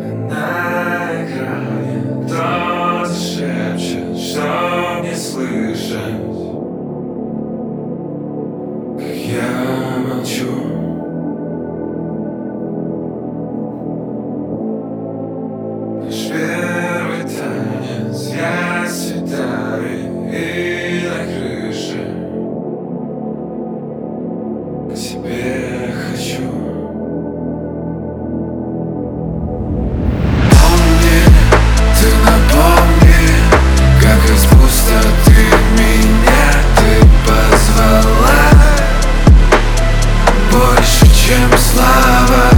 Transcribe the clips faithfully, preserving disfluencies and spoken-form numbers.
На экране кто-то шепчет, чтоб не слышать, как я молчу. Наш первый танец, я с гитарой и на крыше к тебе хочу. Помни, ты напомни, как из пустоты меня ты позвала. Больше, чем слава.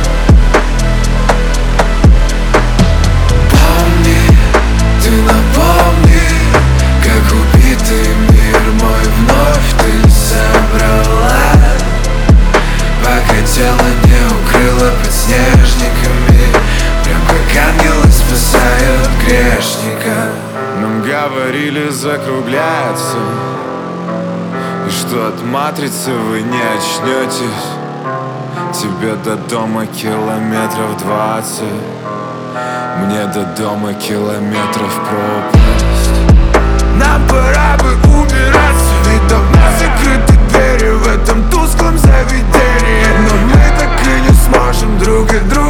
Ты напомни, как убитый мир мой вновь ты собрала, пока тело не укрыло подснежниками, прям как ангелы спасают грешника. Нам говорили закругляться, и что от матрицы вы не очнетесь. Тебе до дома километров двадцать, мне до дома километров пропасть. Нам пора бы убираться, ведь давно закрыты двери в этом тусклом заведении, но мы так и не сможем друг от друга